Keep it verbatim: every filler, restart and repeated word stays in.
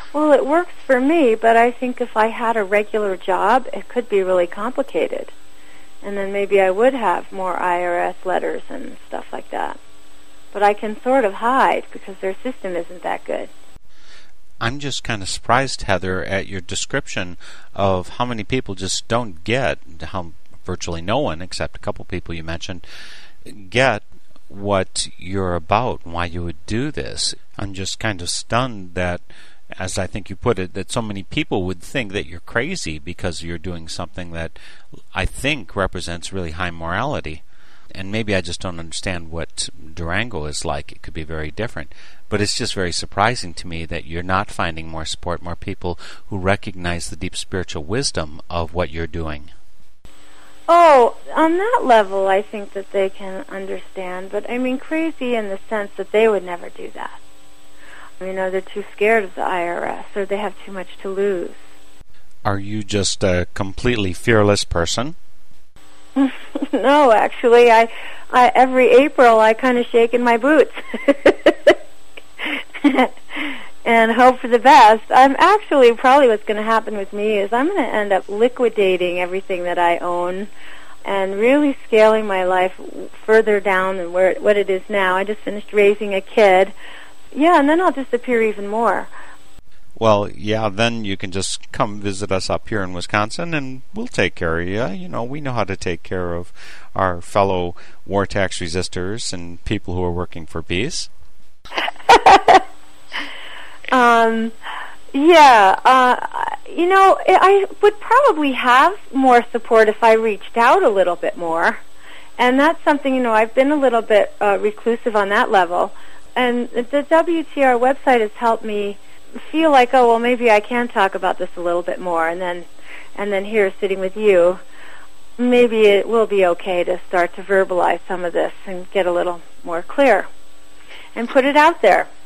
Well, it works for me, but I think if I had a regular job, it could be really complicated. And then maybe I would have more I R S letters and stuff like that. But I can sort of hide because their system isn't that good. I'm just kind of surprised, Heather, at your description of how many people just don't get, how virtually no one, except a couple people you mentioned, get what you're about and why you would do this. I'm just kind of stunned that, as I think you put it, that so many people would think that you're crazy because you're doing something that I think represents really high morality. And maybe I just don't understand what Durango is like. It could be very different. But it's just very surprising to me that you're not finding more support, more people who recognize the deep spiritual wisdom of what you're doing. Oh, on that level, I think that they can understand. But I mean, crazy in the sense that they would never do that. You know, they're too scared of the I R S, or they have too much to lose. Are you just a completely fearless person? No, actually, I, I every April I kind of shake in my boots and hope for the best. I'm actually probably what's going to happen with me is I'm going to end up liquidating everything that I own and really scaling my life further down than where what it is now. I just finished raising a kid. Yeah, and then I'll disappear even more. Well, yeah, then you can just come visit us up here in Wisconsin and we'll take care of you. You know, we know how to take care of our fellow war tax resistors and people who are working for peace. um, yeah, uh, you know, I would probably have more support if I reached out a little bit more. And that's something, you know, I've been a little bit uh, reclusive on that level. And the W T R website has helped me feel like, oh, well, maybe I can talk about this a little bit more, and then and then here sitting with you, maybe it will be okay to start to verbalize some of this and get a little more clear and put it out there.